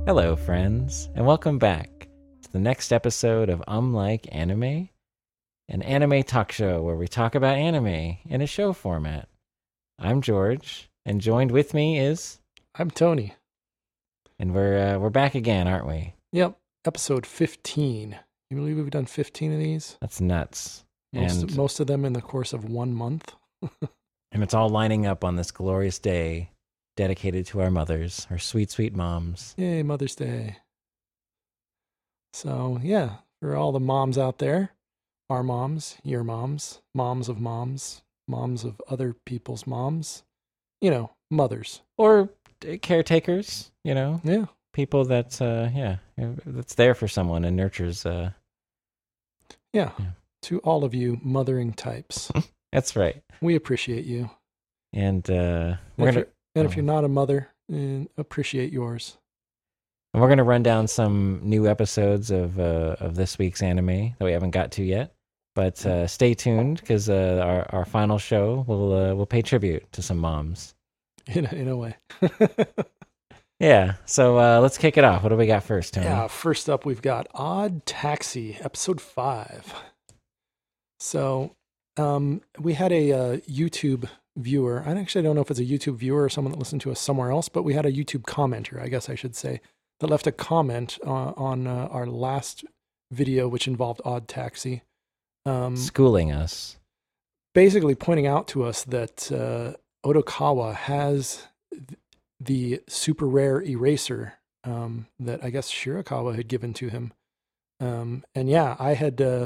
Hello, friends, and welcome back to the next episode of Like Anime, an anime talk show where we talk about anime in a show format. I'm George, and joined with me is, I'm Tony. and we're back again, aren't we? Yep, episode 15. You believe we've done 15 of these? That's nuts, Most of them in the course of 1 month. and it's all lining up on this glorious day dedicated to our mothers, our sweet, sweet moms. Yay, Mother's Day. So, yeah, for all the moms out there, our moms, your moms, moms of other people's moms, mothers. Or caretakers, Yeah. people that, that's there for someone and nurtures. Yeah. To all of you mothering types. That's right. We appreciate you. And if you're not a mother, appreciate yours. And we're gonna run down some new episodes of this week's anime that we haven't got to yet. But stay tuned because our final show will pay tribute to some moms. In a way. Yeah. So let's kick it off. What do we got first, Tony? Yeah. First up, we've got Odd Taxi, episode 5. So we had a YouTube viewer. I actually don't know if it's a YouTube viewer or someone that listened to us somewhere else, but we had a YouTube commenter, I guess I should say, that left a comment on our last video, which involved Odd Taxi. Schooling us. Basically pointing out to us that Odokawa has the super rare eraser that I guess Shirakawa had given to him. And yeah, I had...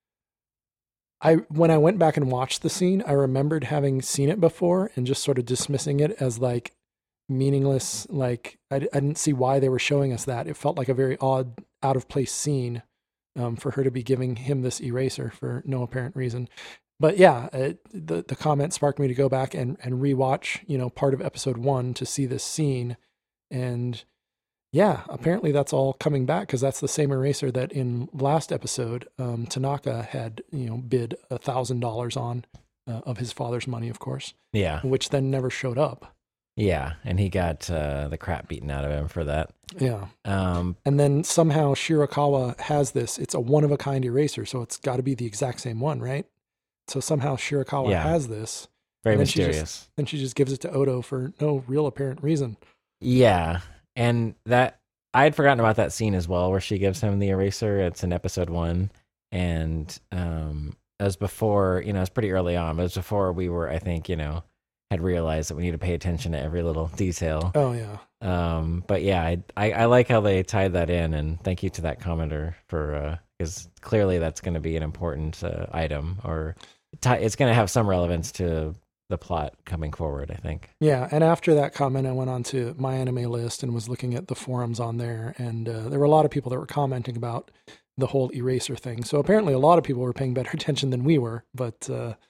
when I went back and watched the scene, I remembered having seen it before and just sort of dismissing it as like meaningless. Like I didn't see why they were showing us that. It felt like a very odd, out of place scene for her to be giving him this eraser for no apparent reason. But yeah, the comment sparked me to go back and rewatch, part of episode 1 to see this scene. And yeah, apparently that's all coming back because that's the same eraser that in last episode, Tanaka had, bid $1,000 on of his father's money, of course. Yeah. Which then never showed up. Yeah, and he got the crap beaten out of him for that. Yeah. And then somehow Shirakawa has this. It's a one-of-a-kind eraser, so it's got to be the exact same one, right? So somehow Shirakawa has this. Very mysterious. Then she just gives it to Odo for no real apparent reason. Yeah. And that I had forgotten about that scene as well, where she gives him the eraser. It's in episode 1, and as before, it was pretty early on. But it was before we were, I think, had realized that we need to pay attention to every little detail. Oh yeah. But yeah, I like how they tied that in, and thank you to that commenter for because clearly that's going to be an important item, or it's going to have some relevance to the plot coming forward, I think. Yeah, and after that comment, I went on to my anime list and was looking at the forums on there, and there were a lot of people that were commenting about the whole eraser thing. So apparently a lot of people were paying better attention than we were, but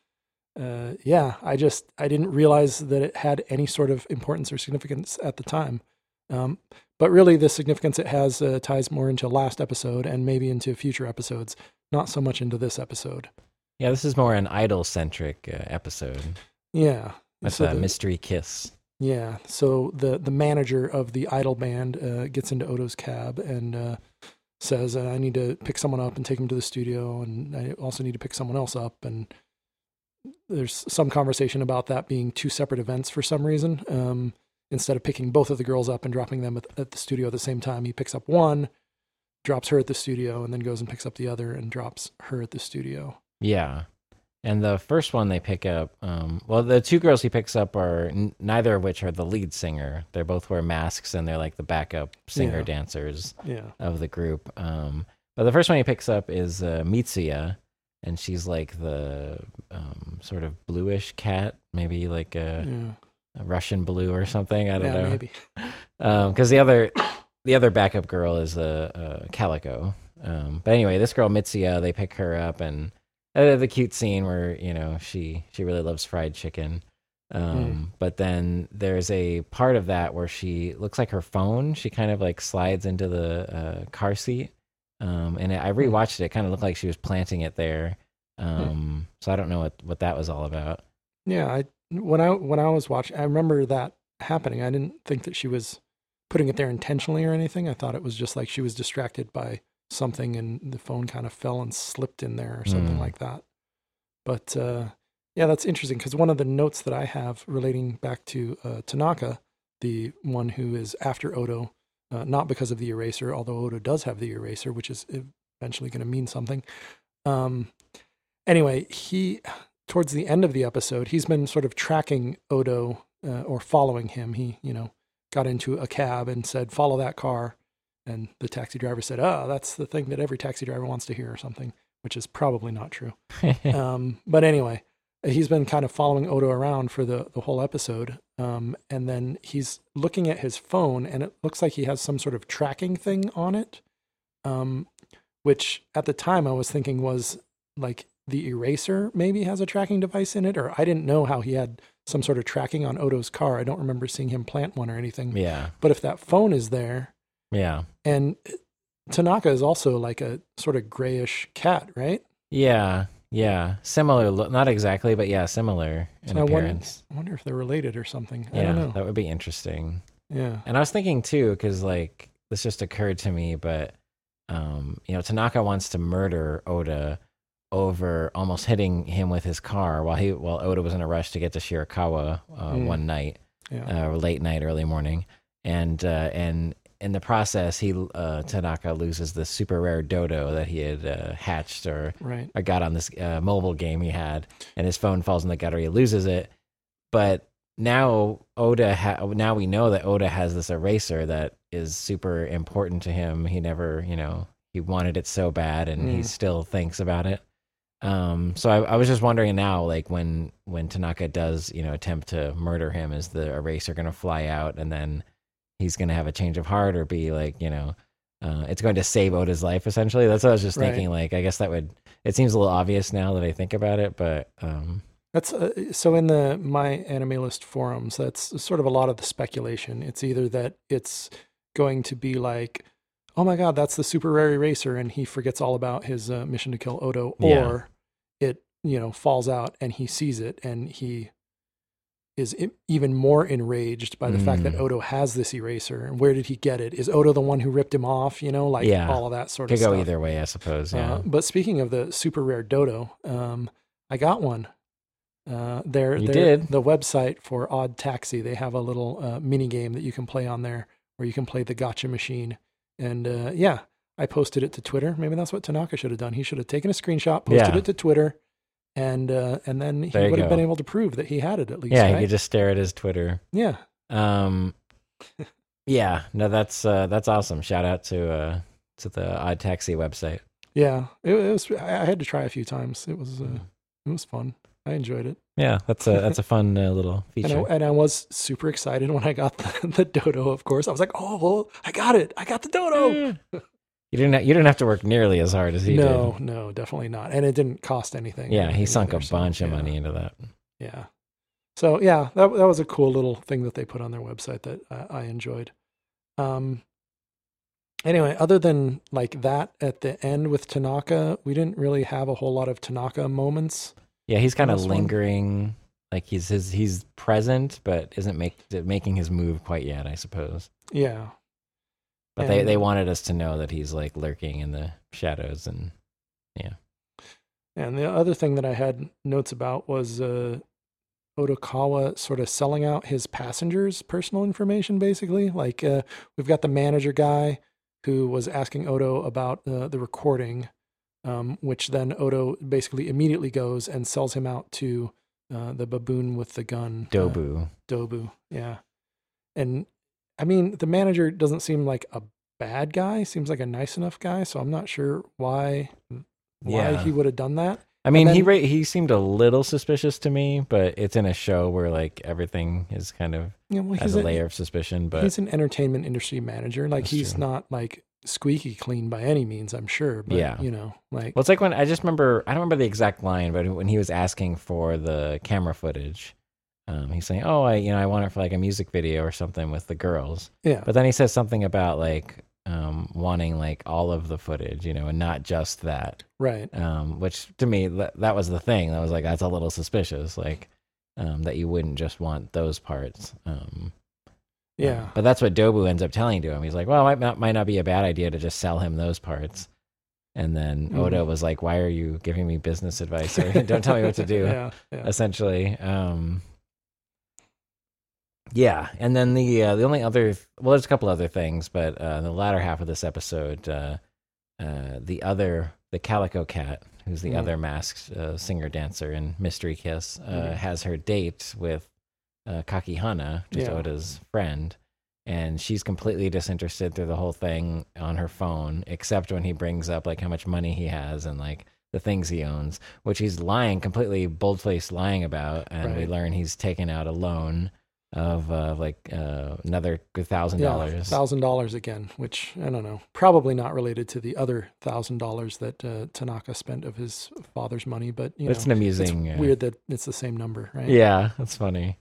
yeah, I didn't realize that it had any sort of importance or significance at the time. But really the significance it has ties more into last episode and maybe into future episodes, not so much into this episode. Yeah, this is more an idol-centric episode. Yeah. With a mystery kiss. Yeah. So the manager of the idol band gets into Odo's cab and says, I need to pick someone up and take him to the studio, and I also need to pick someone else up. And there's some conversation about that being 2 separate events for some reason. Instead of picking both of the girls up and dropping them at the studio at the same time, he picks up one, drops her at the studio, and then goes and picks up the other and drops her at the studio. Yeah. And the first one they pick up, the 2 girls he picks up are neither of which are the lead singer. They both wear masks and they're like the backup singer dancers of the group. But the first one he picks up is Mitsuya, and she's like the sort of bluish cat, maybe like a Russian blue or something. I don't know. Maybe. Because the other backup girl is a calico. But anyway, this girl Mitsuya, they pick her up, and the cute scene where she really loves fried chicken. But then there's a part of that where she looks like her phone. She kind of like slides into the car seat. And I rewatched it. It kind of looked like she was planting it there. So I don't know what that was all about. Yeah, when I was watching, I remember that happening. I didn't think that she was putting it there intentionally or anything. I thought it was just like she was distracted by something and the phone kind of fell and slipped in there or something like that. But yeah, that's interesting because one of the notes that I have relating back to Tanaka, the one who is after Odo, not because of the eraser, although Odo does have the eraser, which is eventually going to mean something. Anyway, towards the end of the episode, he's been sort of tracking Odo or following him. He, got into a cab and said, "Follow that car." And the taxi driver said, "Oh, that's the thing that every taxi driver wants to hear," or something, which is probably not true. But anyway, he's been kind of following Odo around for the whole episode. And then he's looking at his phone, and it looks like he has some sort of tracking thing on it, which at the time I was thinking was like the eraser maybe has a tracking device in it, or I didn't know how he had some sort of tracking on Odo's car. I don't remember seeing him plant one or anything. Yeah. But if that phone is there, yeah. And Tanaka is also like a sort of grayish cat, right? Yeah. Yeah. Similar, not exactly, but yeah, similar in appearance. I wonder if they're related or something. Yeah, I don't know. That would be interesting. Yeah. And I was thinking too, because like this just occurred to me, but Tanaka wants to murder Oda over almost hitting him with his car while Oda was in a rush to get to Shirakawa one night, late night, early morning, and in the process, Tanaka loses the super rare dodo that he had hatched or got on this mobile game he had, and his phone falls in the gutter. He loses it, but now now we know that Oda has this eraser that is super important to him. He never, he wanted it so bad, and he still thinks about it. So I was just wondering now, like when Tanaka does, attempt to murder him, is the eraser going to fly out and then he's going to have a change of heart, or be like, it's going to save Oda's life essentially? That's what I was just thinking. Like, I guess it seems a little obvious now that I think about it, but, that's so in the My Anime List forums, that's sort of a lot of the speculation. It's either that it's going to be like, oh my God, that's the super rare eraser, and he forgets all about his mission to kill Odo, or it, falls out and he sees it and he is even more enraged by the fact that Odo has this eraser. And where did he get it? Is Odo the one who ripped him off? All of that sort of stuff. Could go either way, I suppose. Yeah. But speaking of the super rare dodo, I got one. You did. The website for Odd Taxi, they have a little mini game that you can play on there where you can play the gotcha machine. And I posted it to Twitter. Maybe that's what Tanaka should have done. He should have taken a screenshot, posted it to Twitter, and then he would have been able to prove that he had it at least. Yeah, right? he could just stare at his Twitter. Yeah. Yeah. No, that's awesome. Shout out to the Odd Taxi website. Yeah, it was. I had to try a few times. It was fun. I enjoyed it. Yeah, that's a fun little feature. And I was super excited when I got the dodo. Of course, I was like, "Oh, well, I got it! I got the dodo!" You didn't have to work nearly as hard as he did. No, definitely not. And it didn't cost anything. Yeah, he sunk a bunch of money into that. Yeah. So yeah, that was a cool little thing that they put on their website that I enjoyed. Anyway, other than like that at the end with Tanaka, we didn't really have a whole lot of Tanaka moments. Yeah, he's kind of lingering, like he's present, but isn't making his move quite yet, I suppose. Yeah. But they wanted us to know that he's like lurking in the shadows, and yeah. And the other thing that I had notes about was Odokawa sort of selling out his passengers' personal information, basically. Like we've got the manager guy who was asking Odo about the recording, which then Odo basically immediately goes and sells him out to the baboon with the gun. Dobu. Dobu, yeah. And I mean, the manager doesn't seem like a bad guy. Seems like a nice enough guy. So I'm not sure why he would have done that. I mean, he seemed a little suspicious to me, but it's in a show where like everything is kind of has a layer of suspicion. But he's an entertainment industry manager. Like he's not like squeaky clean by any means, I'm sure. But, well, it's like when I don't remember the exact line, but when he was asking for the camera footage, he's saying, "Oh, I want it for like a music video or something with the girls." Yeah. But then he says something about like wanting like all of the footage, and not just that. Right. Which to me, that was the thing. That was like, that's a little suspicious, like that you wouldn't just want those parts. Yeah. But that's what Dobu ends up telling to him. He's like, well, it might not be a bad idea to just sell him those parts. And then Oda was like, why are you giving me business advice? Or don't tell me what to do, essentially. Yeah. And then the only other, well, there's a couple other things, but in the latter half of this episode, the Calico Cat, who's the other masked singer-dancer in Mystery Kiss, has her date with Kakihana, just Oda's friend. And she's completely disinterested through the whole thing on her phone, except when he brings up like how much money he has and like the things he owns, which he's completely bold-faced lying about. And we learn he's taken out a loan of another $1,000. $1,000 again, which I don't know, probably not related to the other $1,000 that Tanaka spent of his father's money, but it's an amusing. It's weird that it's the same number, right? Yeah, that's funny.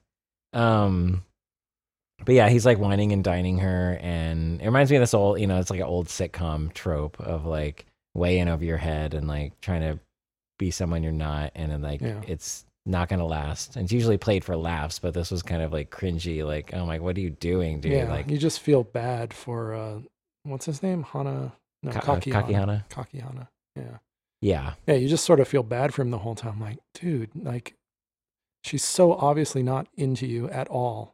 But yeah, he's like whining and dining her, and it reminds me of this old, it's like an old sitcom trope of like way in over your head and like trying to be someone you're not, and then like it's not gonna last. And it's usually played for laughs, but this was kind of like cringy, like, oh my, what are you doing, dude? Yeah, like you just feel bad for what's his name? Kakihana. Yeah. Yeah, you just sort of feel bad for him the whole time. Like, dude, like she's so obviously not into you at all.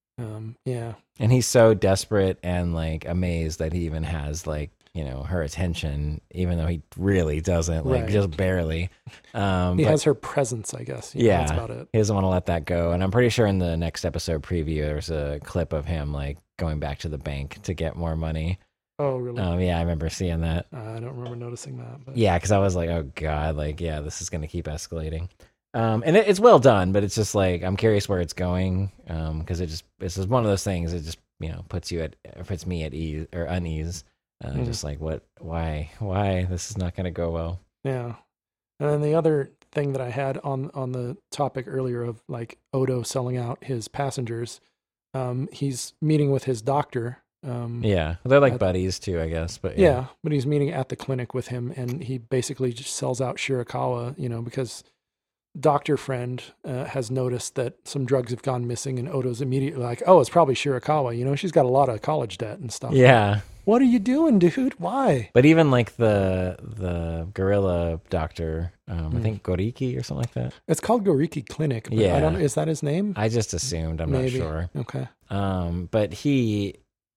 And he's so desperate and like amazed that he even has like, her attention, even though he really doesn't, like just barely. He has her presence, I guess. That's about it. He doesn't want to let that go. And I'm pretty sure in the next episode preview, there's a clip of him like going back to the bank to get more money. Oh, really? Yeah, I remember seeing that. I don't remember noticing that. But. Yeah, because I was like, oh God, like, this is going to keep escalating. And it's well done, but it's just like, I'm curious where it's going. Because it's just one of those things that just, puts me at ease or unease. Just like, why this is not going to go well. Yeah. And then the other thing that I had on the topic earlier of like Odo selling out his passengers, he's meeting with his doctor. They're like buddies too, I guess. But but he's meeting at the clinic with him, and he basically just sells out Shirakawa, because doctor friend has noticed that some drugs have gone missing, and Odo's immediately like, oh, it's probably Shirakawa. She's got a lot of college debt and stuff. Yeah. What are you doing, dude? Why? But even like the gorilla doctor, I think Goriki or something like that. It's called Goriki Clinic. But I don't know. Is that his name? I just assumed. I'm not sure. Okay. But he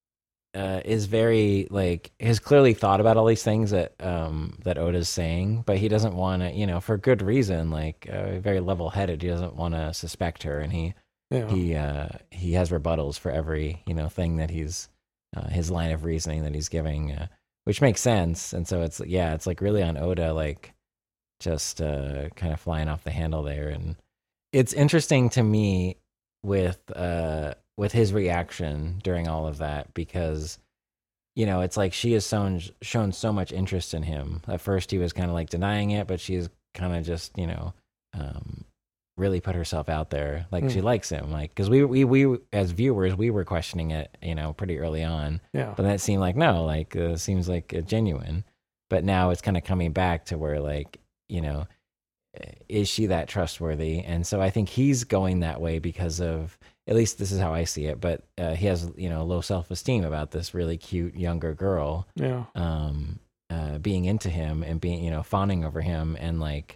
is very like, has clearly thought about all these things that Oda's saying, but he doesn't want to, for good reason, like very level headed. He doesn't want to suspect her, and he has rebuttals for every thing that he's his line of reasoning that he's giving, which makes sense. And so it's like really on Oda, like just kind of flying off the handle there. And it's interesting to me with his reaction during all of that, because it's like she has shown so much interest in him. At first he was kind of like denying it, but she's kind of just really put herself out there, like she likes him, like, because we as viewers, we were questioning it pretty early on, but then it seemed like no, like seems like genuine. But now it's kind of coming back to where like, is she that trustworthy? And so I think he's going that way because of, at least this is how I see it, but he has low self-esteem about this really cute younger girl being into him and being fawning over him, and like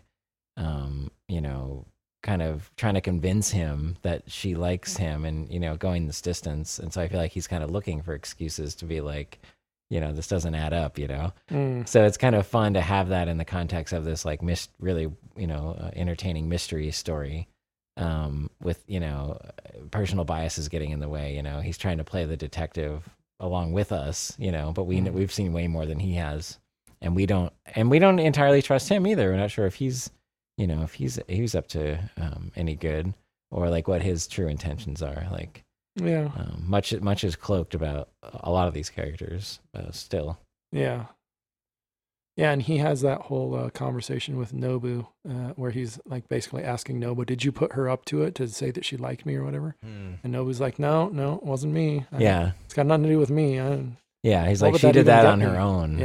kind of trying to convince him that she likes him, and going this distance. And so I feel like he's kind of looking for excuses to be like, this doesn't add up, So it's kind of fun to have that in the context of this like really entertaining mystery story, with personal biases getting in the way. He's trying to play the detective along with us, but we've seen way more than he has, and we don't entirely trust him either. We're not sure if he's if he's up to any good, or like what his true intentions are. Like, much is cloaked about a lot of these characters still. Yeah, and he has that whole conversation with Nobu where he's like basically asking Nobu, "Did you put her up to it to say that she liked me or whatever?" And Nobu's like, "No, it wasn't me. It's got nothing to do with me." He's like, she did that on her own.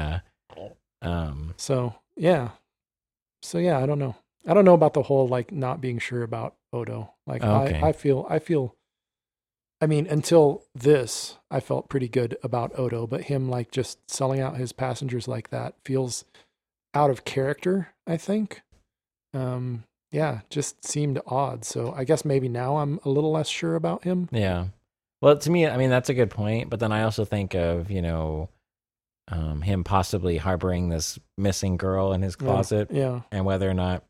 So I don't know. I don't know about the whole like not being sure about Odo. Like I feel I mean, until this, I felt pretty good about Odo, but him like just selling out his passengers like that feels out of character, I think. Yeah, just seemed odd. So I guess maybe now I'm a little less sure about him. Yeah. Well, to me, I mean, that's a good point. But then I also think of, him possibly harboring this missing girl in his closet, Yeah. and whether or not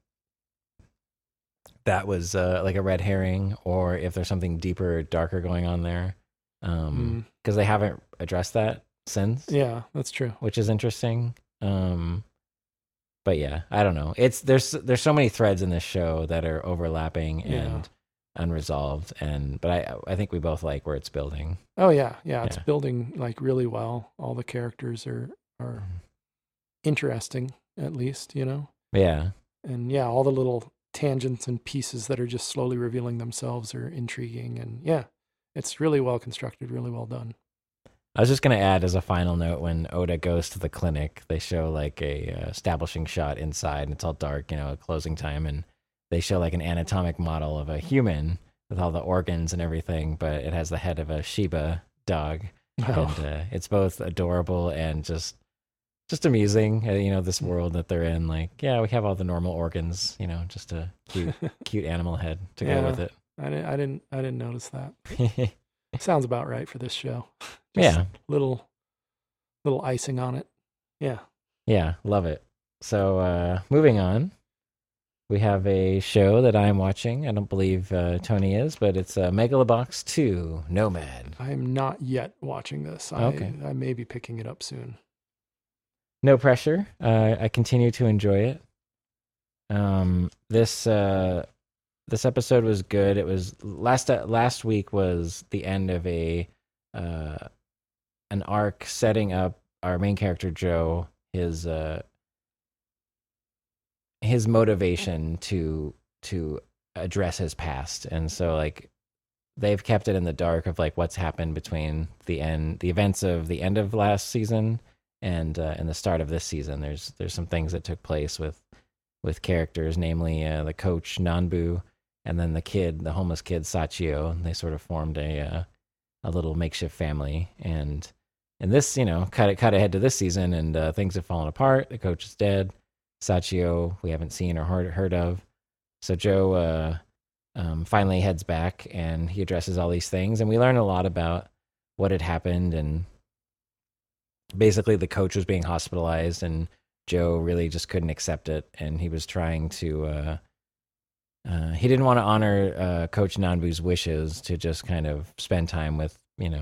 that was like a red herring, or if there's something deeper, darker going on there. Because they haven't addressed that since. Yeah, that's true. Which is interesting. But yeah, I don't know. There's so many threads in this show that are overlapping and unresolved, but I think we both like where it's building. Oh yeah, it's building like really well. All the characters are interesting, at least, Yeah. And yeah, all the little tangents and pieces that are just slowly revealing themselves are intriguing, and yeah, it's really well constructed, really well done. I was just going to add as a final note, when Oda goes to the clinic, they show like a establishing shot inside, and it's all dark, closing time, and they show like an anatomic model of a human with all the organs and everything, but it has the head of a Shiba dog. Oh. And it's both adorable and just amusing, this world that they're in. Like, yeah, we have all the normal organs, just a cute animal head to go with it. I didn't notice that. Sounds about right for this show. Yeah. Little icing on it. Yeah. Yeah, love it. So moving on, we have a show that I'm watching. I don't believe Tony is, but it's Megalobox 2 Nomad. I'm not yet watching this. Okay. I may be picking it up soon. No pressure. I continue to enjoy it. This episode was good. It was last week was the end of an arc setting up our main character Joe, his motivation to address his past. And so like they've kept it in the dark of like what's happened between the events of the end of last season and the start of this season. There's some things that took place with characters, namely the coach Nanbu, and then the homeless kid Sachio. They sort of formed a little makeshift family, and this, cut ahead to this season, and things have fallen apart. The coach is dead. Sachio we haven't seen or heard of. So Joe finally heads back, and he addresses all these things, and we learn a lot about what had happened. And basically the coach was being hospitalized, and Joe really just couldn't accept it, and he was trying to he didn't want to honor Coach Nanbu's wishes to just kind of spend time with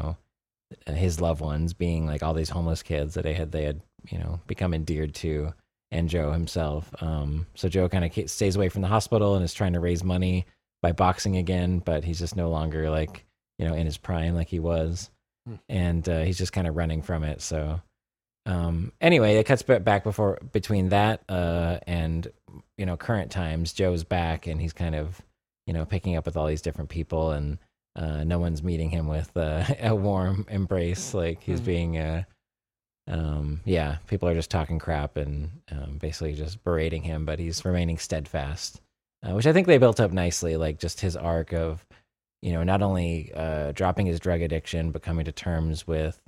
his loved ones, being like all these homeless kids that they had become endeared to, and Joe himself. So Joe kind of stays away from the hospital and is trying to raise money by boxing again, but he's just no longer like in his prime like he was, and he's just kind of running from it. So anyway, it cuts back between that and current times. Joe's back, and he's kind of picking up with all these different people, and no one's meeting him with a warm embrace. Like he's being people are just talking crap and basically just berating him, but he's remaining steadfast, which I think they built up nicely. Like just his arc of not only dropping his drug addiction, but coming to terms with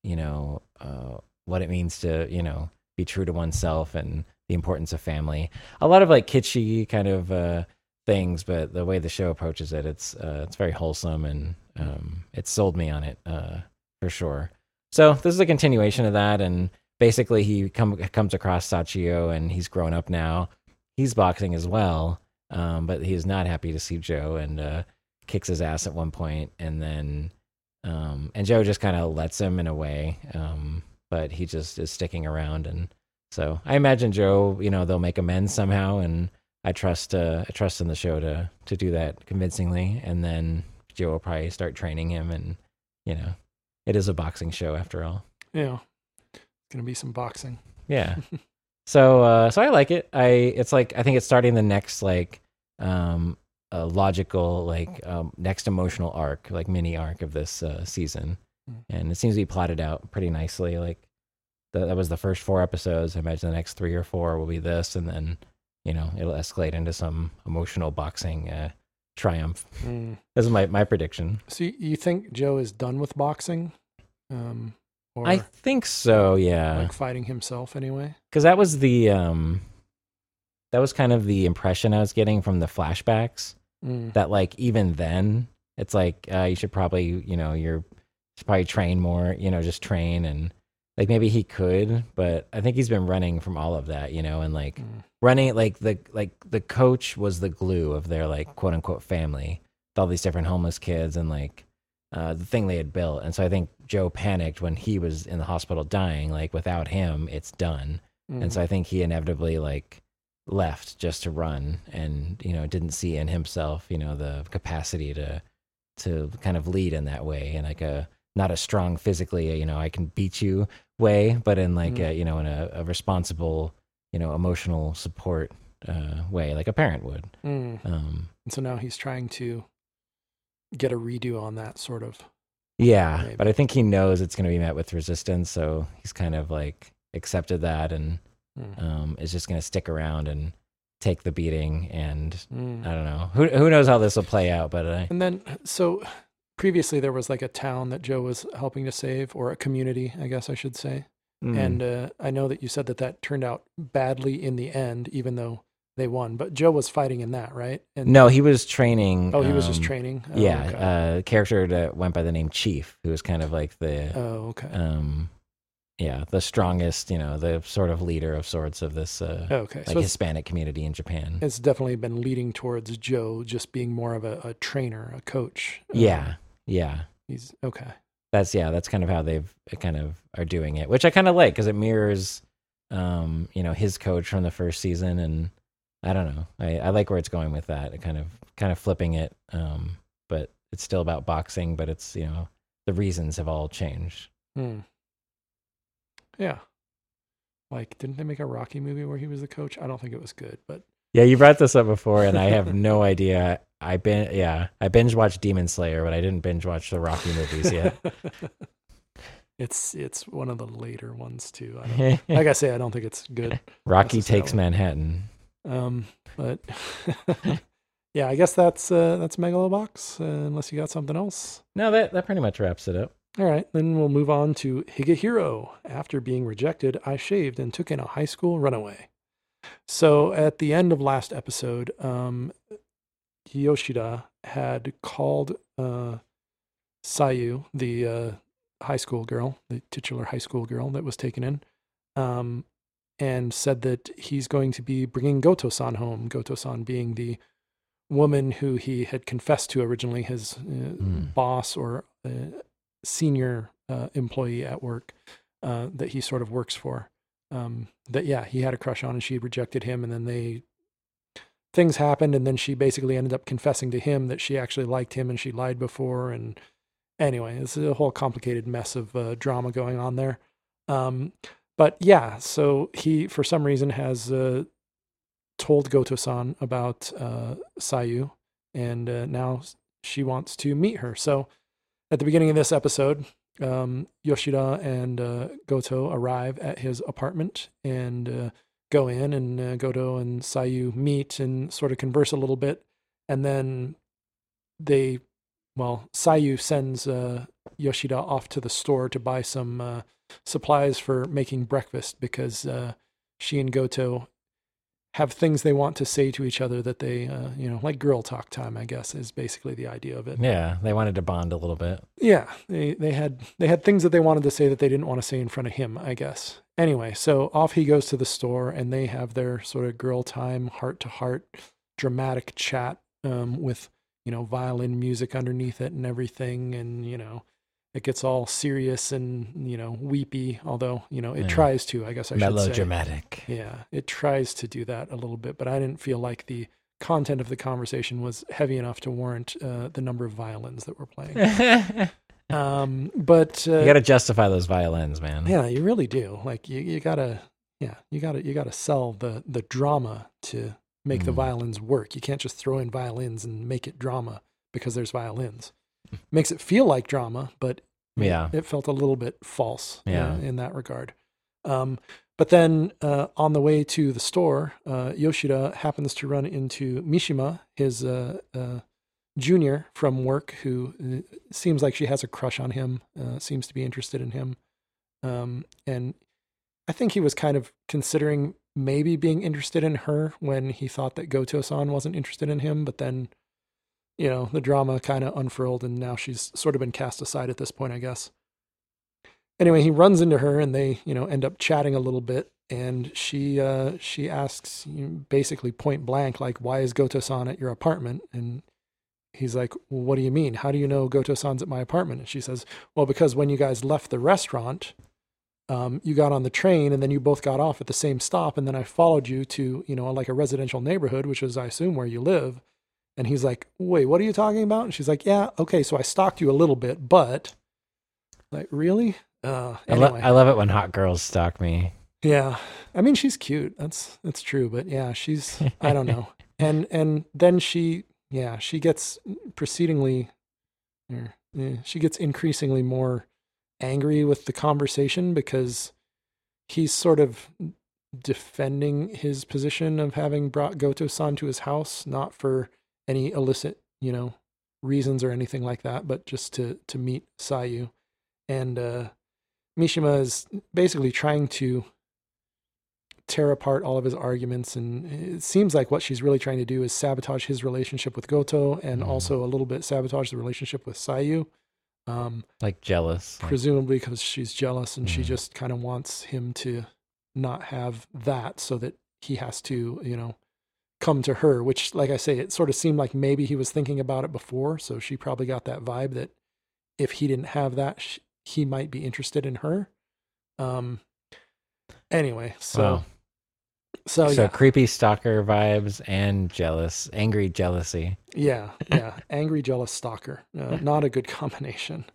what it means to be true to oneself and the importance of family. A lot of like kitschy kind of things, but the way the show approaches it, it's very wholesome, and it sold me on it for sure. So this is a continuation of that, and basically he comes across Sachio, and he's grown up now. He's boxing as well, but he is not happy to see Joe, and kicks his ass at one point, and then and Joe just kind of lets him in a way, but he just is sticking around. And so I imagine Joe, they'll make amends somehow, and I trust in the show to do that convincingly, and then Joe will probably start training him, and it is a boxing show after all. Yeah, it's gonna be some boxing. Yeah. So I like it. I think it's starting the next like logical like next emotional arc, like mini arc of this season, and it seems to be plotted out pretty nicely. Like that was the first 4 episodes. I imagine the next 3 or 4 will be this, and then it'll escalate into some emotional boxing triumph. Mm. This is my prediction. So you think Joe is done with boxing? Or I think so, yeah. like fighting himself anyway? Because that was the that was kind of the impression I was getting from the flashbacks. That like even then, it's like you should probably you should probably train more. Just train and like maybe he could, but I think he's been running from all of that. And like running like the coach was the glue of their like quote unquote family with all these different homeless kids and like the thing they had built. And so I think Joe panicked when he was in the hospital dying. Like without him, it's done. And so I think he inevitably like left just to run and didn't see in himself the capacity to kind of lead in that way, and like not a strong physically I can beat you way, but in like in a responsible emotional support way, like a parent would. And so now he's trying to get a redo on that sort of. Yeah, maybe. But I think he knows it's going to be met with resistance, so he's kind of like accepted that and is just going to stick around and take the beating. And I don't know who knows how this will play out, but and then so previously there was like a town that Joe was helping to save, or a community, I guess I should say. And I know that you said that turned out badly in the end, even though they won. But Joe was fighting in that, right? And no, he was training. Oh, he was just training. Oh, yeah, okay. A character that went by the name Chief, who was kind of like the. Oh, okay. Yeah, the strongest, the sort of leader of sorts of this okay. like So Hispanic community in Japan. It's definitely been leading towards Joe just being more of a trainer, a coach. Yeah. He's okay. That's kind of how they've kind of are doing it, which I kind of like because it mirrors, his coach from the first season, and I don't know, I like where it's going with that. It kind of flipping it, but it's still about boxing, but it's the reasons have all changed. Yeah. Like, didn't they make a Rocky movie where he was the coach? I don't think it was good, but yeah, you brought this up before, and I have no idea. I binge watched Demon Slayer, but I didn't binge watch the Rocky movies yet. It's one of the later ones too. Like I say, I don't think it's good. Rocky Takes Manhattan. But yeah, I guess that's Megalobox. Unless you got something else. No, that pretty much wraps it up. All right, then we'll move on to Higehiro. After being rejected, I shaved and took in a high school runaway. So at the end of last episode, Yoshida had called Sayu, the high school girl, the titular high school girl that was taken in, and said that he's going to be bringing Goto-san home. Goto-san being the woman who he had confessed to originally, his boss or senior employee at work that he sort of works for. That he had a crush on, and she had rejected him, and then things happened, and then she basically ended up confessing to him that she actually liked him and she lied before. And anyway, it's a whole complicated mess of drama going on there. But yeah, so he for some reason has told Goto-san about Sayu, and now she wants to meet her. So at the beginning of this episode, Yoshida and Goto arrive at his apartment and go in, and Goto and Sayu meet and sort of converse a little bit. And then Sayu sends Yoshida off to the store to buy some supplies for making breakfast, because she and Goto have things they want to say to each other that they, like girl talk time, I guess, is basically the idea of it. Yeah, they wanted to bond a little bit. Yeah, they had things that they wanted to say that they didn't want to say in front of him, I guess. Anyway, so off he goes to the store, and they have their sort of girl time, heart-to-heart, dramatic chat with, violin music underneath it and everything, and, it gets all serious and, weepy, although, it tries to, I guess I should say. Melodramatic. Yeah, it tries to do that a little bit, but I didn't feel like the content of the conversation was heavy enough to warrant the number of violins that we're playing. But you got to justify those violins, man. Yeah, you really do. Like you gotta sell the drama to make the violins work. You can't just throw in violins and make it drama because there's violins. Makes it feel like drama, but it felt a little bit false in that regard. But then on the way to the store, Yoshida happens to run into Mishima, his Junior from work who seems like she has a crush on him, seems to be interested in him. And I think he was kind of considering maybe being interested in her when he thought that Goto-san wasn't interested in him, but then, the drama kind of unfurled and now she's sort of been cast aside at this point, I guess. Anyway, he runs into her and they, end up chatting a little bit. And she asks basically point blank, like, why is Goto-san at your apartment? And he's like, well, what do you mean? How do you know Goto-san's at my apartment? And she says, well, because when you guys left the restaurant, you got on the train and then you both got off at the same stop. And then I followed you to, like a residential neighborhood, which is, I assume, where you live. And he's like, wait, what are you talking about? And she's like, yeah, okay, so I stalked you a little bit, but like, really? Anyway. I love it when hot girls stalk me. Yeah. I mean, she's cute. That's true. But yeah, she's, I don't know. And then she gets she gets increasingly more angry with the conversation because he's sort of defending his position of having brought Goto-san to his house, not for any illicit, reasons or anything like that, but just to meet Sayu. And Mishima is basically trying to tear apart all of his arguments, and it seems like what she's really trying to do is sabotage his relationship with Goto and also a little bit sabotage the relationship with Sayu. Like jealous. Presumably because she's jealous and she just kind of wants him to not have that so that he has to, come to her, which, like I say, it sort of seemed like maybe he was thinking about it before. So she probably got that vibe that if he didn't have that, he might be interested in her. Anyway, so... Wow. So yeah. Creepy stalker vibes and angry jealousy. Yeah, angry jealous stalker. Not a good combination.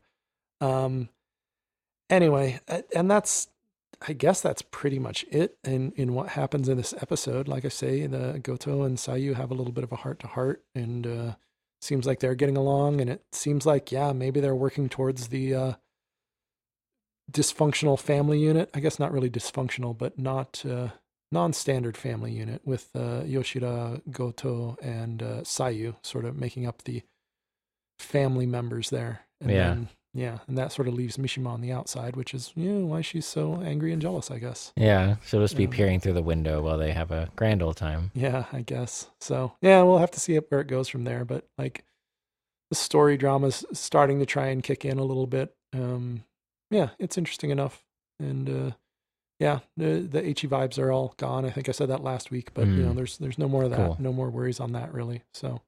Anyway, and I guess that's pretty much it in what happens in this episode. Like I say, the Goto and Sayu have a little bit of a heart-to-heart, and seems like they're getting along, and it seems like, maybe they're working towards the dysfunctional family unit. I guess not really dysfunctional, but not... non-standard family unit with Yoshida, Goto, and Sayu sort of making up the family members there. And then, and that sort of leaves Mishima on the outside, which is why she's so angry and jealous, I guess. Yeah, she'll just be peering through the window while they have a grand old time. Yeah, I guess. So, we'll have to see where it goes from there. But, like, the story drama's starting to try and kick in a little bit. It's interesting enough. And, the Ichi vibes are all gone. I think I said that last week, but there's no more of that. Cool. No more worries on that, really. So,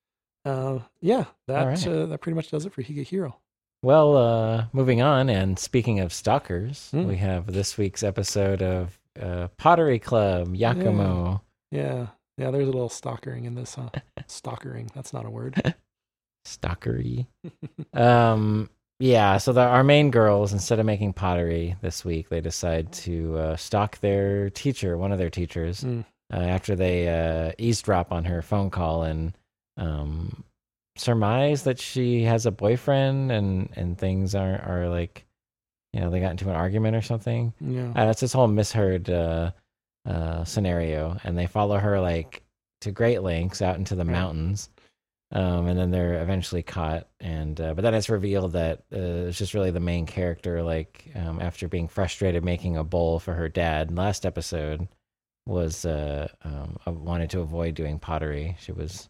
that pretty much does it for Higehiro. Well, moving on, and speaking of stalkers, we have this week's episode of Pottery Club, Yakumo. Yeah, there's a little stalkering in this, huh? Stalkering, that's not a word. Stalkery. Yeah, so our main girls, instead of making pottery this week, they decide to stalk their teacher, one of their teachers, after they eavesdrop on her phone call and surmise that she has a boyfriend and things are like, they got into an argument or something. Yeah, it's this whole misheard scenario, and they follow her like to great lengths out into the mountains. And then they're eventually caught, and but then it's revealed that it's just really the main character, like after being frustrated making a bowl for her dad last episode, was wanted to avoid doing pottery. She was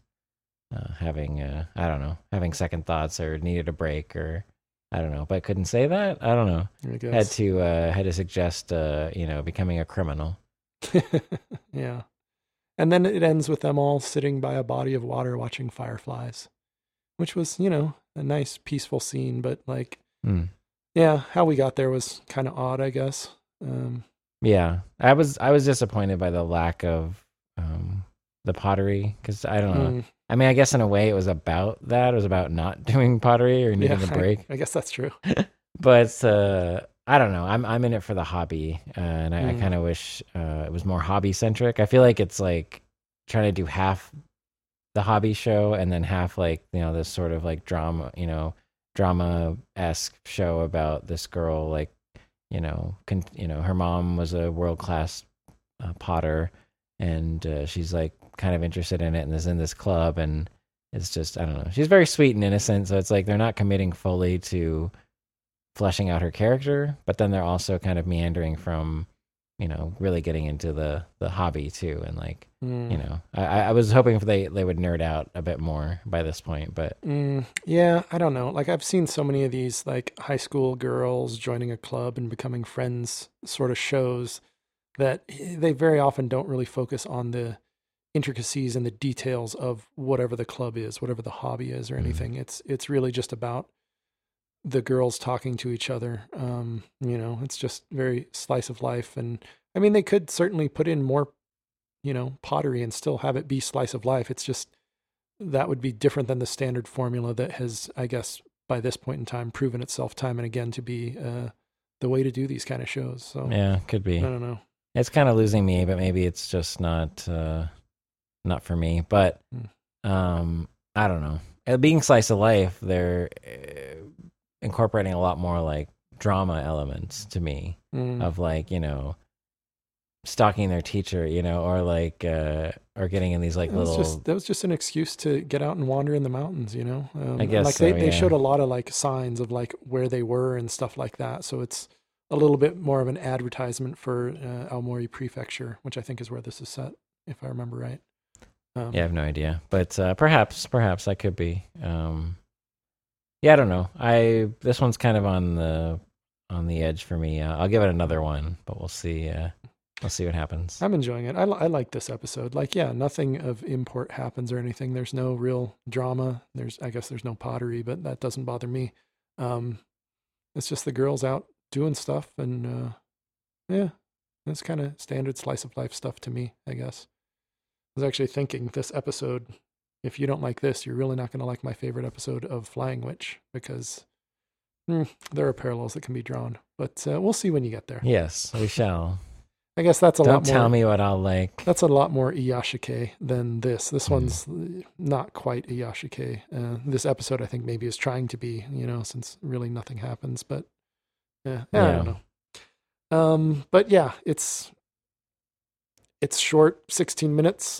having second thoughts or needed a break, or I don't know, but couldn't say that. I don't know. Had to suggest becoming a criminal. Yeah. And then it ends with them all sitting by a body of water watching fireflies, which was, a nice, peaceful scene. But how we got there was kind of odd, I guess. Yeah, I was disappointed by the lack of the pottery, because I don't know. I mean, I guess in a way it was about that. It was about not doing pottery or needing a break. I guess that's true. But I don't know. I'm in it for the hobby, and I kind of wish it was more hobby centric. I feel like it's like trying to do half the hobby show and then half like this sort of like drama-esque show about this girl, like her mom was a world-class potter, and she's like kind of interested in it and is in this club, and it's just, I don't know. She's very sweet and innocent, so it's like they're not committing fully to fleshing out her character, but then they're also kind of meandering from, really getting into the hobby too, and like, I was hoping they would nerd out a bit more by this point, but yeah, I don't know. Like I've seen so many of these like high school girls joining a club and becoming friends sort of shows that they very often don't really focus on the intricacies and the details of whatever the club is, whatever the hobby is or anything. It's really just about the girls talking to each other. It's just very slice of life. And I mean, they could certainly put in more, pottery and still have it be slice of life. It's just, that would be different than the standard formula that has, I guess, by this point in time, proven itself time and again to be the way to do these kind of shows. So yeah, could be. I don't know. It's kind of losing me, but maybe it's just not for me. But I don't know. Being slice of life, they're incorporating a lot more like drama elements to me of like, stalking their teacher, or like or getting in these like that was just an excuse to get out and wander in the mountains, I guess like they showed a lot of like signs of like where they were and stuff like that. So it's a little bit more of an advertisement for Aomori Prefecture, which I think is where this is set, if I remember right. Yeah, I have no idea, but perhaps that could be. Yeah, I don't know. This one's kind of on the edge for me. I'll give it another one, but we'll see. We'll see what happens. I'm enjoying it. I like this episode. Like, yeah, nothing of import happens or anything. There's no real drama. I guess there's no pottery, but that doesn't bother me. It's just the girls out doing stuff, and yeah, it's kind of standard slice of life stuff to me, I guess. I was actually thinking this episode, if you don't like this, you're really not going to like my favorite episode of Flying Witch, because there are parallels that can be drawn. But we'll see when you get there. Yes, we shall. I guess that's a lot more. Don't tell me what I'll like. That's a lot more Iyashike than this. This one's not quite Iyashike. This episode, I think, maybe is trying to be, since really nothing happens. But I don't know. But yeah, it's short, 16 minutes.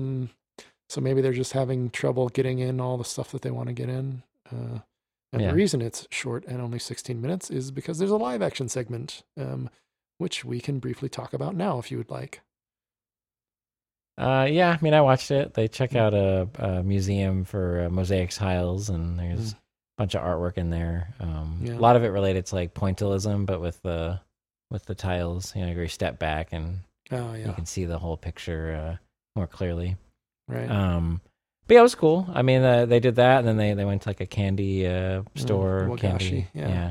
So maybe they're just having trouble getting in all the stuff that they want to get in. And the reason it's short and only 16 minutes is because there's a live action segment, which we can briefly talk about now if you would like. Yeah, I mean, I watched it. They check out a museum for mosaic tiles, and there's a bunch of artwork in there. A lot of it related to like pointillism, but with the tiles, where you step back and you can see the whole picture more clearly. Right. But yeah, it was cool. I mean, they did that, and then they went to like a candy store. Wagashi, candy. yeah.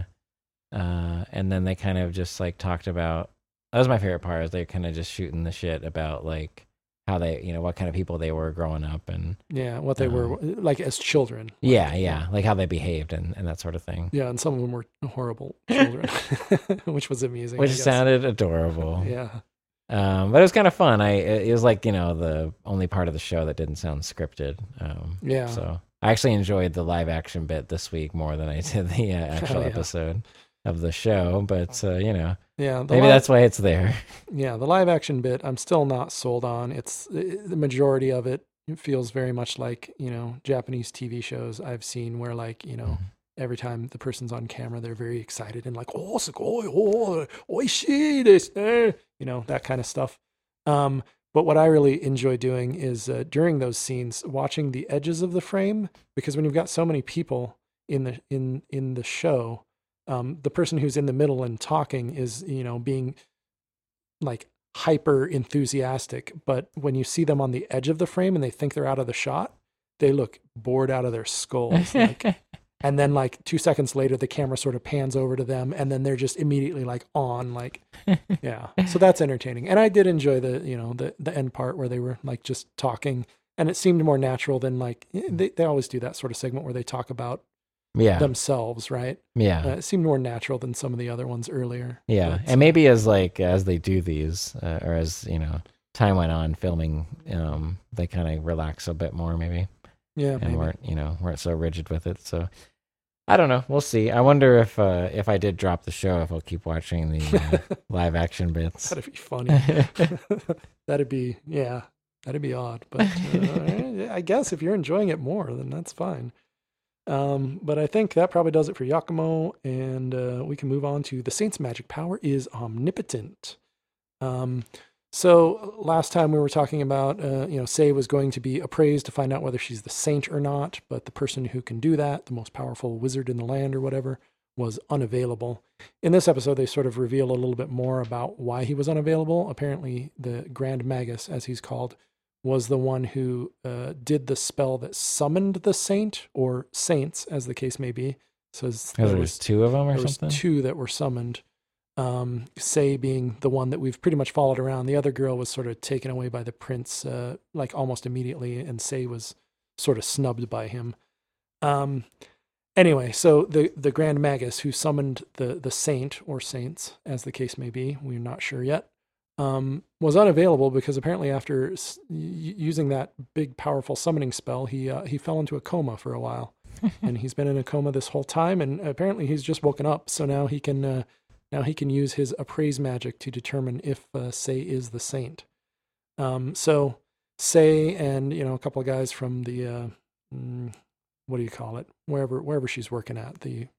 And then they kind of just like talked about, that was my favorite part, is they're kind of just shooting the shit about like how they, what kind of people they were growing up, and what they were like as children. Like how they behaved and that sort of thing. Yeah, and some of them were horrible children, which was amusing. Which sounded adorable. Yeah. But it was kind of fun. It was like, the only part of the show that didn't sound scripted. So I actually enjoyed the live action bit this week more than I did the actual episode of the show. But, maybe that's why it's there. Yeah, the live action bit, I'm still not sold on. It's the majority of it. It feels very much like, Japanese TV shows I've seen where like, every time the person's on camera, they're very excited and like, oh, sugoi, oh, oishii desu ne, that kind of stuff. But what I really enjoy doing is during those scenes, watching the edges of the frame, because when you've got so many people in the show, the person who's in the middle and talking is, being like hyper enthusiastic. But when you see them on the edge of the frame and they think they're out of the shot, they look bored out of their skulls. And then like 2 seconds later, the camera sort of pans over to them, and then they're just immediately like on, like, yeah. So that's entertaining. And I did enjoy the end part where they were like just talking, and it seemed more natural than like, they always do that sort of segment where they talk about themselves, right? Yeah. It seemed more natural than some of the other ones earlier. Yeah. But, and maybe as they do these, or as, time went on filming, they kind of relax a bit more maybe. Yeah, and weren't so rigid with it. So I don't know. We'll see. I wonder if I did drop the show, if I'll keep watching the live action bits. That'd be funny. That'd be odd. But I guess if you're enjoying it more, then that's fine. But I think that probably does it for Yakumo, and we can move on to the Saint's magic power is omnipotent. So last time we were talking about, Sei was going to be appraised to find out whether she's the saint or not, but the person who can do that, the most powerful wizard in the land or whatever, was unavailable. In this episode, they sort of reveal a little bit more about why he was unavailable. Apparently, the Grand Magus, as he's called, was the one who did the spell that summoned the saint, or saints, as the case may be. So there was two of them or there something? was two that were summoned. Sei being the one that we've pretty much followed around. The other girl was sort of taken away by the prince, like almost immediately, and Sei was sort of snubbed by him. Anyway, so the Grand Magus who summoned the saint or saints, as the case may be, we're not sure yet, was unavailable because apparently after using that big powerful summoning spell, he fell into a coma for a while, and he's been in a coma this whole time, and apparently he's just woken up. So now he can use his appraise magic to determine if Sei is the saint. So Sei and a couple of guys from the what do you call it? Wherever she's working at, the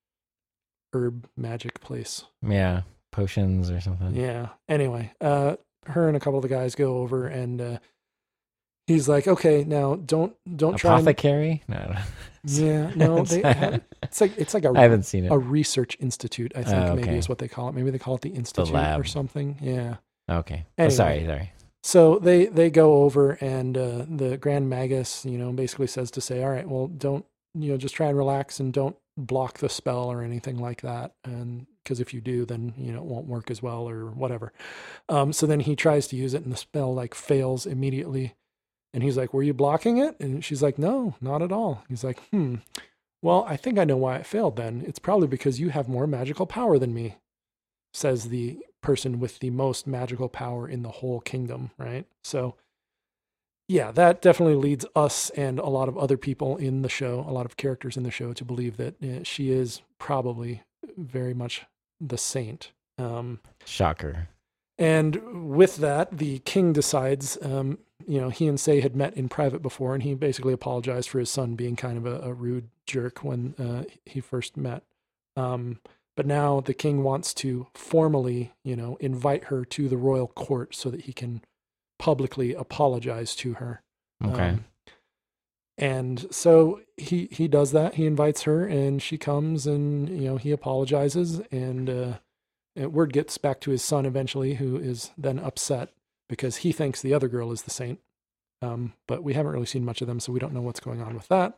herb magic place. Yeah, potions or something. Yeah. Anyway, her and a couple of the guys go over, and he's like, "Okay, now don't try." Apothecary? No. Yeah, no. It's like I haven't seen it. A research institute, I think maybe is what they call it. Maybe they call it the institute or something. Yeah. Okay. Anyway. Sorry. So they go over, and the Grand Magus, basically says to Sei, all right, well, don't, just try and relax and don't block the spell or anything like that. And because if you do, then, it won't work as well or whatever. So then he tries to use it, and the spell fails immediately. And he's like, were you blocking it? And she's like, no, not at all. He's like, well, I think I know why it failed then. It's probably because you have more magical power than me, says the person with the most magical power in the whole kingdom, right? So, yeah, that definitely leads us and a lot of other people in the show, a lot of characters in the show, to believe that she is probably very much the saint. Shocker. And with that, the king decides, he and Sei had met in private before, and he basically apologized for his son being kind of a rude jerk when he first met. But now the king wants to formally, invite her to the royal court so that he can publicly apologize to her. Okay. And so he does that. He invites her, and she comes, and he apologizes, and word gets back to his son eventually, who is then upset because he thinks the other girl is the saint. But we haven't really seen much of them, so we don't know what's going on with that.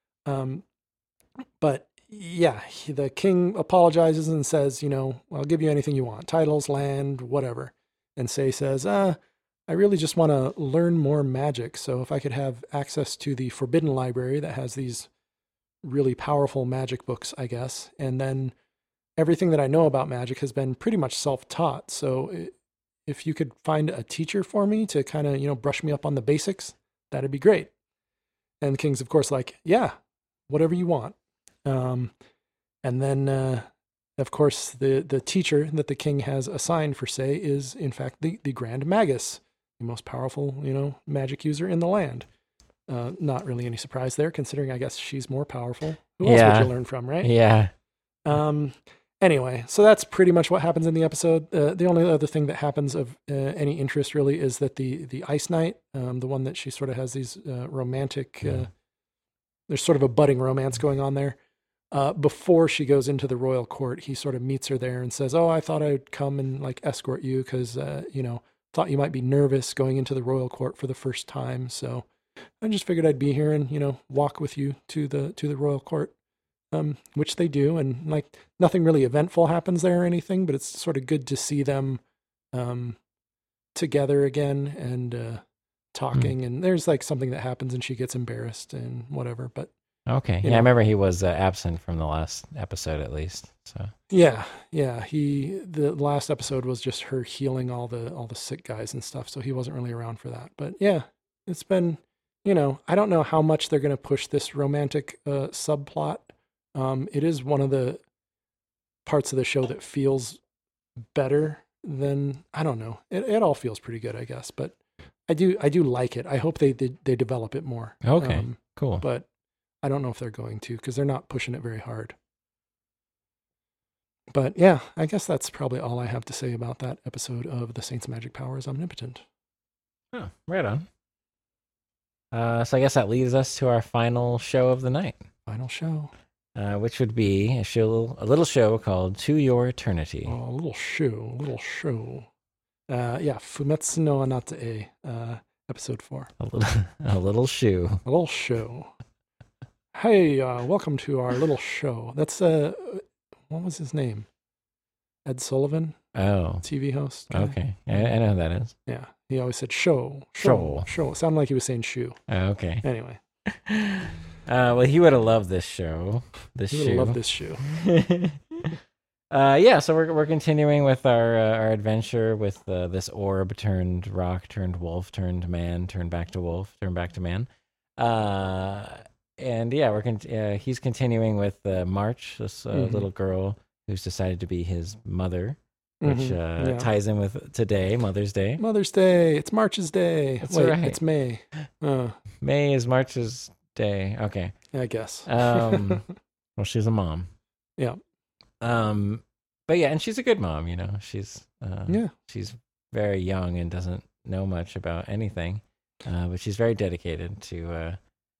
But yeah, the king apologizes and says, I'll give you anything you want, titles, land, whatever. And Sei says, I really just want to learn more magic. So if I could have access to the Forbidden Library that has these really powerful magic books, I guess. And then everything that I know about magic has been pretty much self-taught. So if you could find a teacher for me to kind of, brush me up on the basics, that'd be great. And the king's, of course, like, yeah, whatever you want. And then, of course, the teacher that the king has assigned for Sei is, in fact, the Grand Magus, the most powerful, magic user in the land. Not really any surprise there, considering I guess she's more powerful. Who else would you learn from, right? Yeah. Anyway, so that's pretty much what happens in the episode. The only other thing that happens of any interest really is that the Ice Knight, the one that she sort of has these romantic, there's sort of a budding romance going on there. Before she goes into the royal court, he sort of meets her there and says, I thought I'd come and escort you because, thought you might be nervous going into the royal court for the first time. So I just figured I'd be here and, walk with you to the royal court, which they do. And nothing really eventful happens there or anything, but it's sort of good to see them together again and talking. And there's something that happens and she gets embarrassed and whatever, but okay. Yeah, I remember he was absent from the last episode at least. So yeah. The last episode was just her healing all the sick guys and stuff, so he wasn't really around for that. But yeah, it's been, I don't know how much they're going to push this romantic subplot. It is one of the parts of the show that feels better than, I don't know. It all feels pretty good, I guess, but I do like it. I hope they develop it more. Okay, cool. But I don't know if they're going to, because they're not pushing it very hard. But yeah, I guess that's probably all I have to say about that episode of The Saint's Magic Power is Omnipotent. Oh, right on. So I guess that leads us to our final show of the night. Final show. Which would be a little show called To Your Eternity. Oh, a little show. Yeah, Fumetsu no Anata-e, episode 4. A little shoe. A little show. Hey, welcome to our little show. That's, what was his name? Ed Sullivan? Oh. TV host. Okay. I know who that is. Yeah. He always said show. It sounded like he was saying shoe. Oh, okay. Anyway. Well, he would have loved this show. He would have loved this shoe. Yeah, so we're continuing with our adventure with this orb turned rock turned wolf turned man turned back to wolf turned back to man. And yeah, he's continuing with March, this little girl who's decided to be his mother, which ties in with today, Mother's Day. Mother's Day. It's March's Day. That's right. It's May. May is March's day. Okay. I guess. Well, she's a mom. Yeah. But yeah, and she's a good mom. You know, she's she's very young and doesn't know much about anything, but she's very dedicated to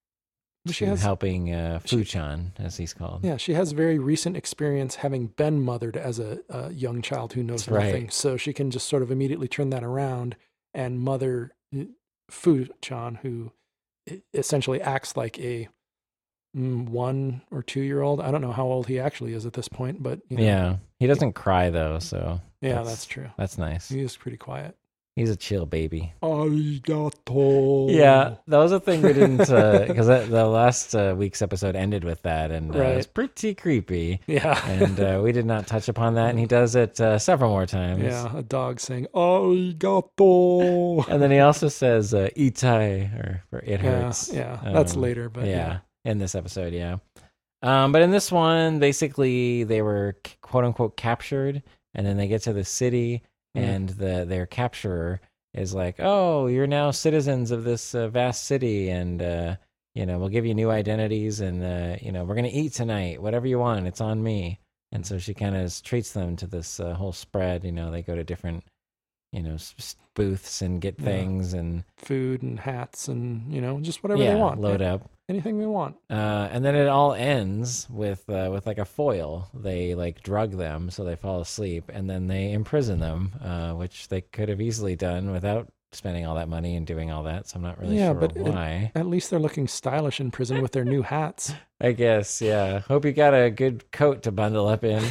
helping Fuchan, as he's called. Yeah, she has very recent experience having been mothered as a young child who knows nothing. Right. So she can just sort of immediately turn that around and mother Fuchan, who essentially acts like a 1 or 2 year old. I don't know how old he actually is at this point, but yeah, he doesn't cry though, so yeah, that's true. That's nice. He is pretty quiet. He's a chill baby. Arigato. Yeah, that was a thing we didn't, because the last week's episode ended with that, and it's pretty creepy. Yeah. And we did not touch upon that, and he does it several more times. Yeah, a dog saying, arigato. And then he also says, itai, or it hurts. Yeah, that's later, but yeah. In this episode, yeah. But in this one, basically, they were quote-unquote captured, and then they get to the city, and their capturer is like, oh, you're now citizens of this vast city, and we'll give you new identities, and we're gonna eat tonight, whatever you want, it's on me. And so she kind of treats them to this whole spread. They go to different booths and get things and food and hats and just whatever they want. Load up anything they want. And then it all ends with like a foil. They like drug them so they fall asleep, and then they imprison them, which they could have easily done without spending all that money and doing all that. So I'm not really sure why. At least they're looking stylish in prison with their new hats. I guess, yeah. Hope you got a good coat to bundle up in.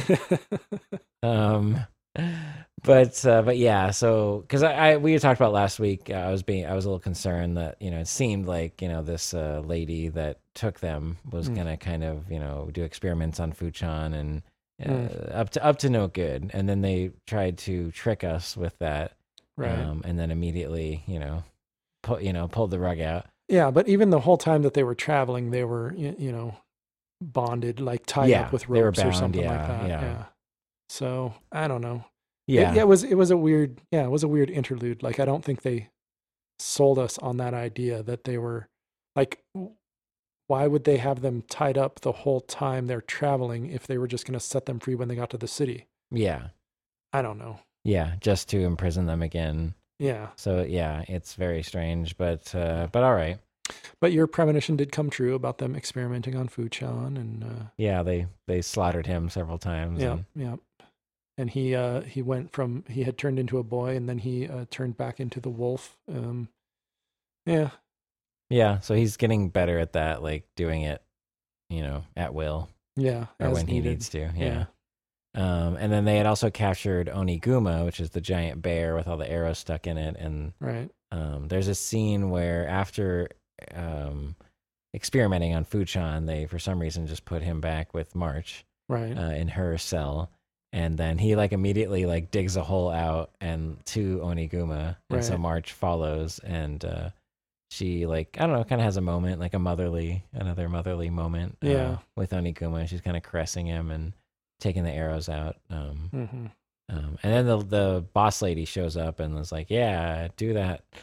But yeah, so because we had talked about last week, I was a little concerned that it seemed like this lady that took them was gonna kind of do experiments on Fuchan and up to no good, and then they tried to trick us with that, right? And then immediately pulled the rug out. Yeah, but even the whole time that they were traveling, they were bonded, like tied up with ropes or something like that. Yeah. So I don't know. Yeah. It was a weird interlude. Like I don't think they sold us on that idea that they were like, why would they have them tied up the whole time they're traveling if they were just going to set them free when they got to the city? Yeah. I don't know. Yeah, just to imprison them again. Yeah. So yeah, it's very strange, but all right. But your premonition did come true about them experimenting on Fuchan, and yeah, they slaughtered him several times. Yeah. And he had turned into a boy, and then he turned back into the wolf. Yeah. Yeah, so he's getting better at that, like doing it, at will. Yeah. Or when he needs to. Yeah. And then they had also captured Oniguma, which is the giant bear with all the arrows stuck in it. And right. There's a scene where after experimenting on Fuchan, they for some reason just put him back with March. Right. In her cell. And then he like immediately like digs a hole out and to Oniguma, and so March follows, and she like I don't know, kind of has a moment, like another motherly moment. With Oniguma, she's kind of caressing him and taking the arrows out. And then the boss lady shows up and was like, "Yeah, do that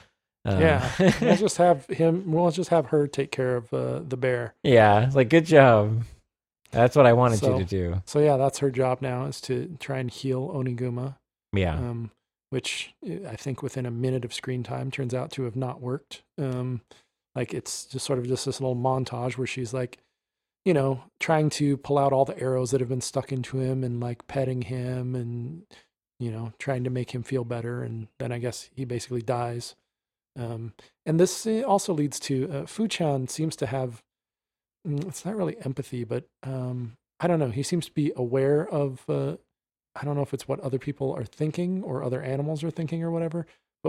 Yeah, we'll just have him. We'll just have her take care of the bear. Yeah, like good job. That's what I wanted you to So, do. so yeah, that's her job now is to try and heal Oniguma. Yeah. Which I think within a minute of screen time turns out to have not worked. Like it's just sort of just this little montage where she's like, trying to pull out all the arrows that have been stuck into him and like petting him and, trying to make him feel better. And then I guess he basically dies. And this also leads to Fu-chan seems to have, it's not really empathy, but I don't know. He seems to be aware of, I don't know if it's what other people are thinking or other animals are thinking or whatever. But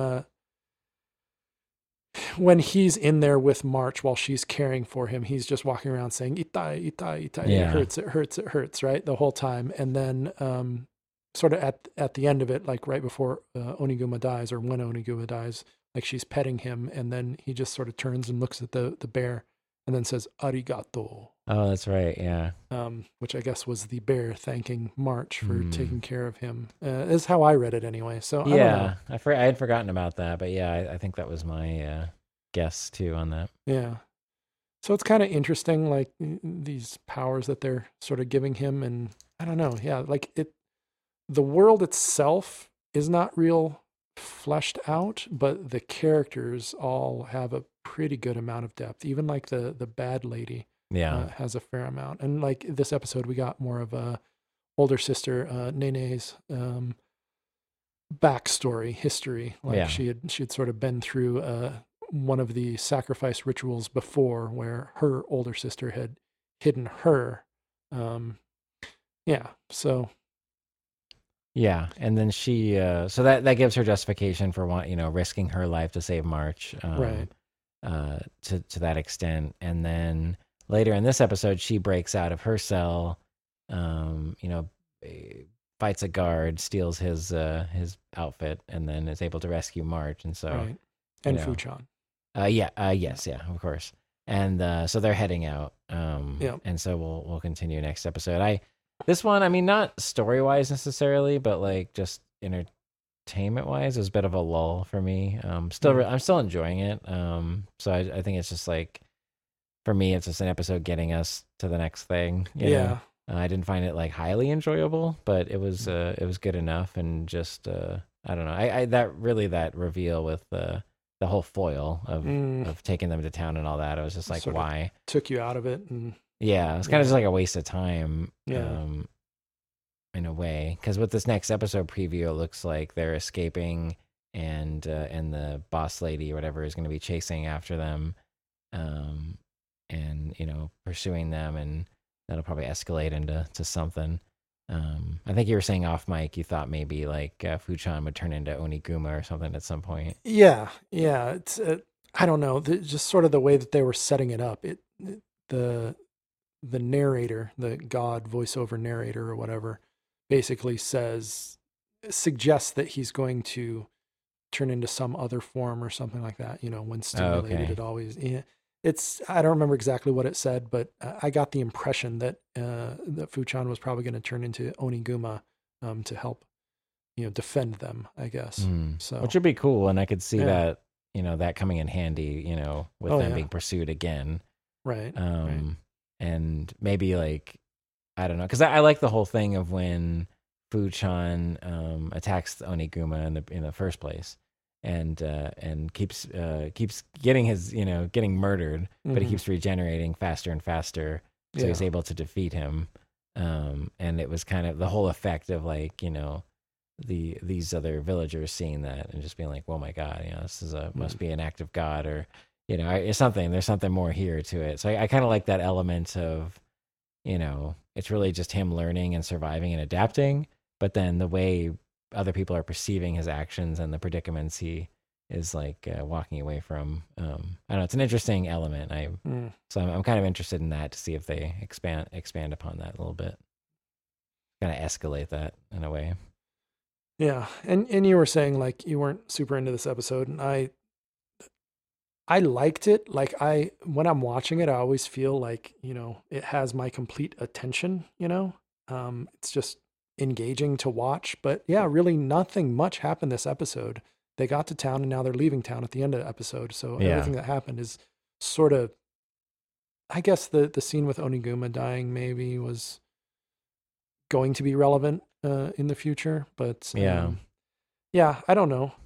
when he's in there with March while she's caring for him, he's just walking around saying "itai, itai, itai." Yeah. It hurts, it hurts, it hurts, right, the whole time. And then, sort of at the end of it, like right before Oniguma dies, or when Oniguma dies, like she's petting him, and then he just sort of turns and looks at the bear, and then says "arigato." Oh, that's right. Yeah. Which I guess was the bear thanking March for taking care of him. Is how I read it anyway. So I don't know. I had forgotten about that, but yeah, I think that was my guess too on that. Yeah. So it's kind of interesting, like these powers that they're sort of giving him, and I don't know. Yeah, like the world itself is not real fleshed out, but the characters all have a pretty good amount of depth. Even like the bad lady. Yeah. Has a fair amount. And like this episode, we got more of a older sister, Nene's backstory, history. Like she had sort of been through one of the sacrifice rituals before, where her older sister had hidden her. Yeah. So. Yeah, and then she, so that gives her justification for risking her life to save March, right. To that extent, and then. Later in this episode, she breaks out of her cell, fights a guard, steals his outfit, and then is able to rescue March. And so, right. And Fu-chan. Yes, of course. And so they're heading out. Yeah. And so we'll continue next episode. This one, I mean, not story wise necessarily, but like just entertainment wise, it was a bit of a lull for me. I'm still enjoying it. So I think it's just like. For me, it's just an episode getting us to the next thing. You know? I didn't find it like highly enjoyable, but it was good enough. And just I don't know. That reveal with the whole foil of taking them to town and all that. I was just like, sort why took you out of it? And it's kind of just like a waste of time. In a way, because with this next episode preview, it looks like they're escaping, and the boss lady or whatever is going to be chasing after them. And pursuing them, and that'll probably escalate into something. I think you were saying off mic you thought maybe like Fu-chan would turn into Oniguma or something at some point. Yeah. It's I don't know, just sort of the way that they were setting it up. The narrator, the god voiceover narrator or whatever, basically suggests that he's going to turn into some other form or something like that. When stimulated, it always. Yeah. I don't remember exactly what it said, but I got the impression that that Fu-chan was probably going to turn into Oniguma to help, defend them, I guess. So, which would be cool, and I could see that, that coming in handy, with them being pursued again. Right. And maybe like, I don't know, because I like the whole thing of when Fu-chan attacks Oniguma in the first place. And keeps getting getting murdered, but he keeps regenerating faster and faster, so he's able to defeat him. And it was kind of the whole effect of like these other villagers seeing that and just being like, "Oh my God, this is must be an act of God," or it's something. There's something more here to it. So I kind of like that element of it's really just him learning and surviving and adapting, but then the way other people are perceiving his actions and the predicaments he is like walking away from. I don't know. It's an interesting element. So I'm kind of interested in that to see if they expand upon that a little bit, kind of escalate that in a way. Yeah, and you were saying like you weren't super into this episode, and I liked it. Like when I'm watching it, I always feel like it has my complete attention. It's just engaging to watch, but yeah, really nothing much happened this episode. they got to town and now they're leaving town at the end of the episode. So Yeah. everything that happened is sort of, I guess the scene with Oniguma dying maybe was going to be relevant in the future, but yeah, I don't know.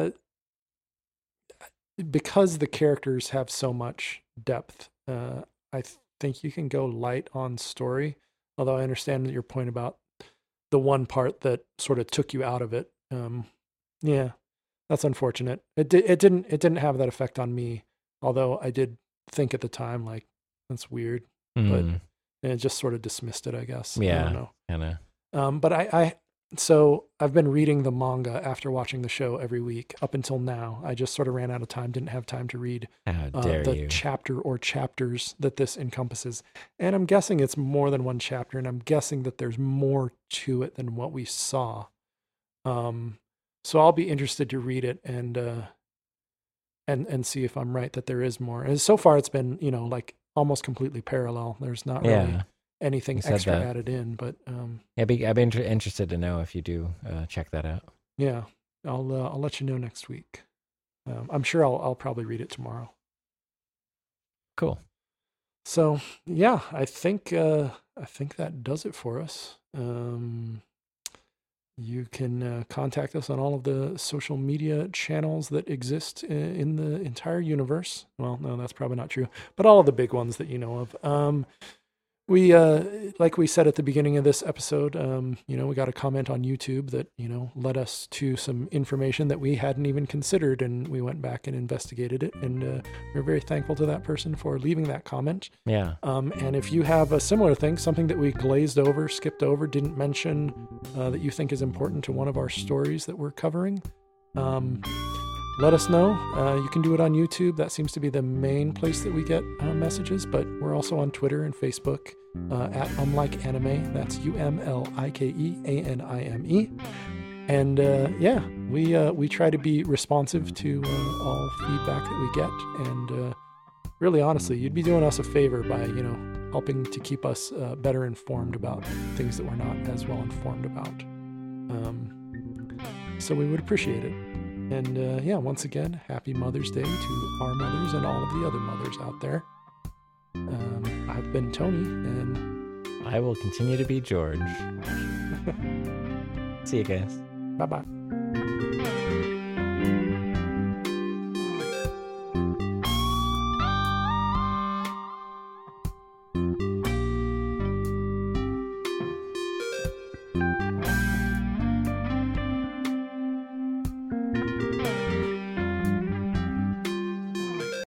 Because the characters have so much depth, I think you can go light on story. Although I understand your point about the one part that sort of took you out of it. Yeah, that's unfortunate. It didn't have that effect on me. Although I did think at the time, like, that's weird, but it just sort of dismissed it, I guess. Yeah, I don't know. Kinda. But so I've been reading the manga after watching the show every week up until now. I just sort of ran out of time, didn't have time to read How dare the you? chapter or chapters that this encompasses. And I'm guessing it's more than one chapter, and I'm guessing that there's more to it than what we saw. So I'll be interested to read it and see if I'm right that there is more. And so far it's been, like almost completely parallel. There's not really anything extra added in, but I'd be interested to know if you do check that out. Yeah, I'll let you know next week. I'm sure I'll probably read it tomorrow. Cool. So yeah, I think that does it for us. You can contact us on all of the social media channels that exist in the entire universe. Well, no, that's probably not true, but all of the big ones that you know of. We, like we said at the beginning of this episode, we got a comment on YouTube that, led us to some information that we hadn't even considered, and we went back and investigated it, and we're very thankful to that person for leaving that comment. Yeah. And if you have a similar thing, something that we glazed over, skipped over, didn't mention, that you think is important to one of our stories that we're covering, let us know. You can do it on YouTube. That seems to be the main place that we get messages, but we're also on Twitter and Facebook at UmLikeAnime. That's UmLikeAnime. And we try to be responsive to all feedback that we get. And really, honestly, you'd be doing us a favor by, helping to keep us better informed about things that we're not as well informed about. So we would appreciate it. And once again, happy Mother's Day to our mothers and all of the other mothers out there. I've been Tony, and I will continue to be George. See you guys. Bye-bye.